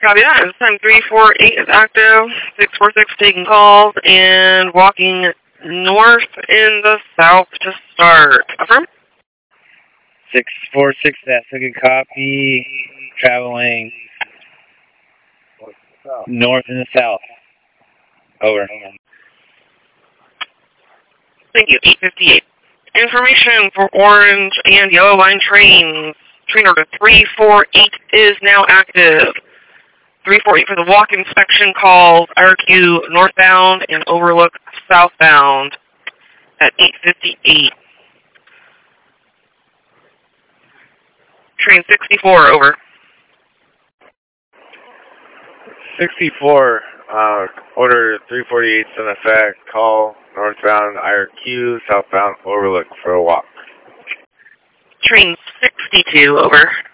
Copy that. This time 348 is active. 646 taking calls and walking north in the south to start. Affirm? 646, that's a good copy. Traveling north and the south. Over. Thank you. 858. Information for orange and yellow line trains. Train order 348 is now active. 348 for the walk inspection calls RQ northbound and Overlook southbound at 8:58. Train 64, over. 64, order 348 in effect, call northbound IRQ, southbound Overlook for a walk. Train 62, over.